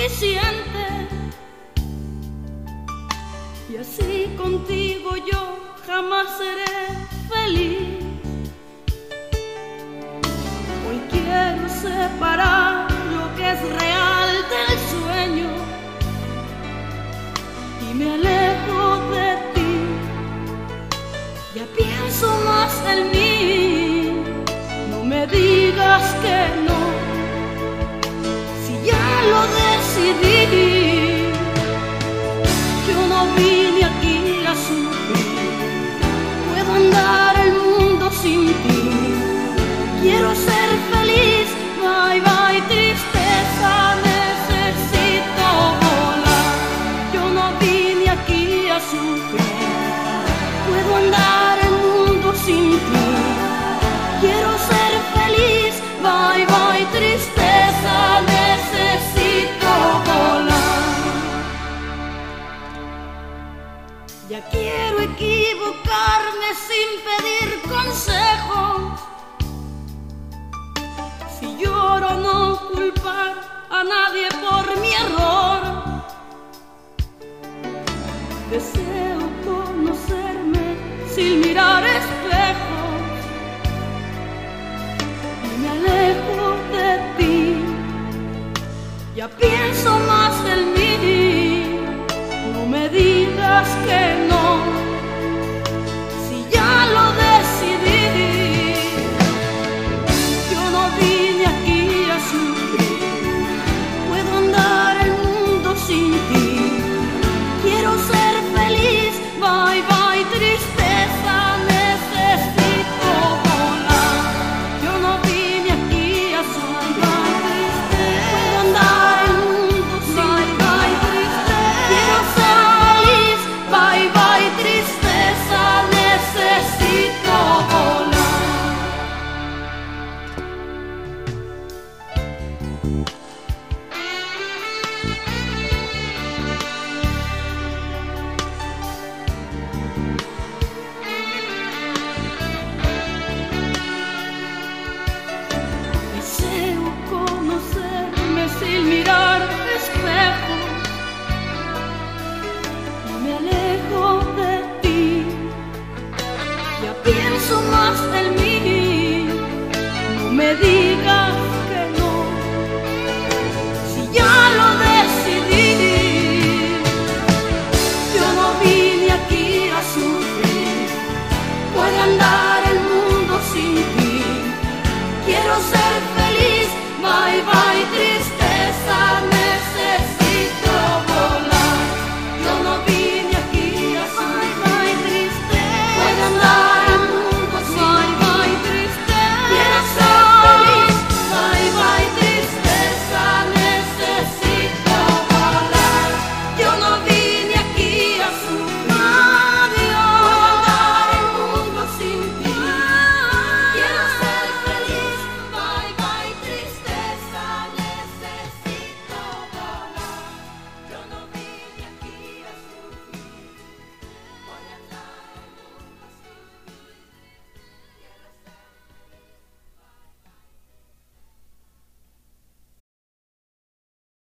suficiente. Y así contigo yo jamás seré feliz. Hoy quiero separar lo que es real del sueño y me alejo de ti. Ya pienso más en mí, no me digas que no, si ya lo decidí. Yo no vine aquí a sufrir, puedo andar el mundo sin ti. Quiero ser feliz, bye bye tristeza, necesito volar. Yo no vine aquí a sufrir, puedo andar el mundo sin ti. Quiero ser feliz, bye bye tristeza, necesito volar. Ya quiero equivocarme sin pedir consejos. Si lloro no culpar a nadie por mi error. Deseo conocerme sin mirar espejos y me alejo de ti. Ya pienso más en mí, no me digas que no, si ya lo decidí. Yo no vine aquí a sufrir, puedo andar el mundo sin ti. Quiero ser feliz, bye bye tristeza, necesito volar. Yo no vine aquí a sufrir, puedo andar el mundo sin ti. Quiero ser feliz, bye bye tristeza, necesito volar. Deseo conocerme sin mirar espejos y me alejo de ti. Ya pienso más en mí, no me digas que no, si ya lo decidí. Yo no vine aquí a sufrir, puedo andar el mundo sin ti. Quiero ser feliz.